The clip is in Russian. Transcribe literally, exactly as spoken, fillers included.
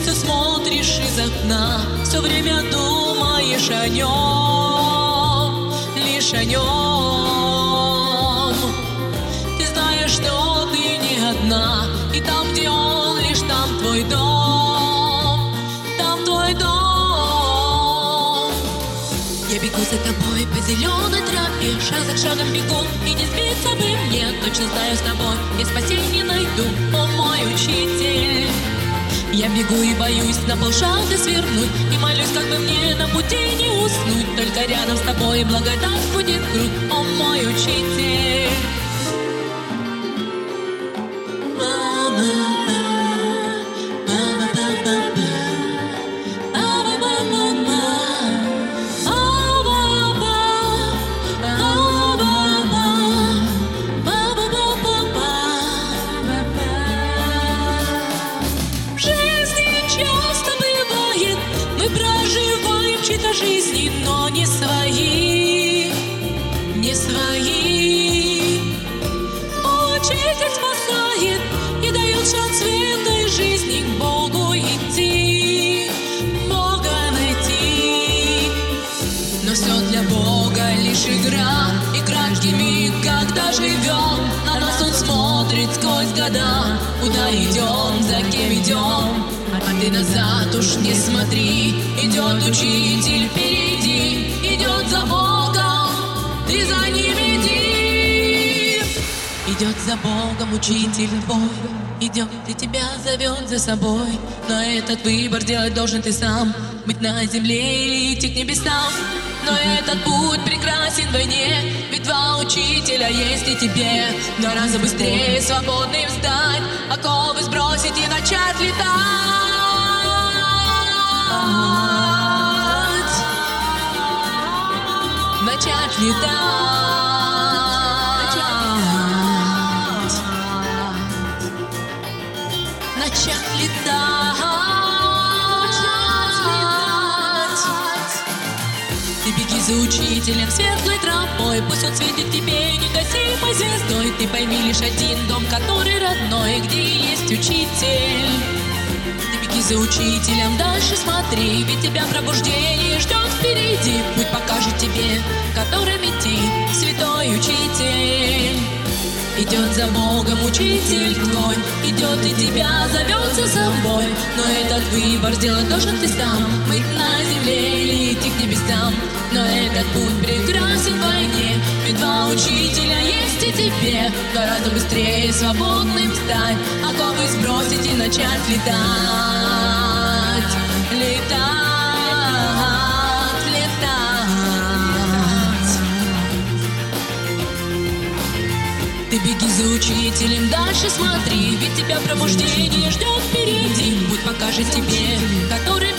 все смотришь из окна, все время думаешь о нем, лишь о нем. Ты знаешь, что ты не одна, и там, где он, лишь там твой дом, там твой дом. Я бегу за тобой по зеленой траве, шаг за шагом бегу, и не сбиться бы мне. Точно знаю, с тобой я спасение найду, о мой учитель. Я бегу и боюсь на полшага свернуть, и молюсь, как бы мне на пути не уснуть. Только рядом с тобой благодать будет грудь, о мой учитель. Чьи-то жизни, но не свои, не свои. Учитель спасает и дает шанс в этой жизни к Богу идти, Бога найти. Но все для Бога лишь игра, и краткий миг, когда живем. На нас Он смотрит сквозь года, куда идем, за кем идем. А ты назад уж не смотри, идет учитель впереди, идет за Богом, ты за ним иди. Идет за Богом учитель твой, идет и тебя зовет за собой. Но этот выбор делать должен ты сам, быть на земле или идти к небесам. Но этот путь прекрасен вдвойне, ведь два учителя есть и тебе. Гораздо быстрее свободным стать, оковы сбросить и начать летать. Начать летать. Начать летать. Ты беги за учителем светлой тропой, пусть он светит тебе негасимой звездой. Ты пойми лишь один дом, который родной, где есть учитель. Ты беги за учителем, дальше смотри, ведь тебя пробуждение ждет впереди. Путь покажет тебе, которым идти, святой учитель. Идет за Богом учитель твой, идет и тебя зовет за собой. Но этот выбор сделать должен ты сам, быть на земле или идти к небесам. Но этот путь прекрасен вдвойне, ведь два учителя есть и тебе. Гораздо быстрее свободным стать, оковы сбросить и начать летать. Летать, летать. Ты беги за учителем, дальше смотри, ведь тебя пробуждение ждет впереди. Путь покажет тебе, который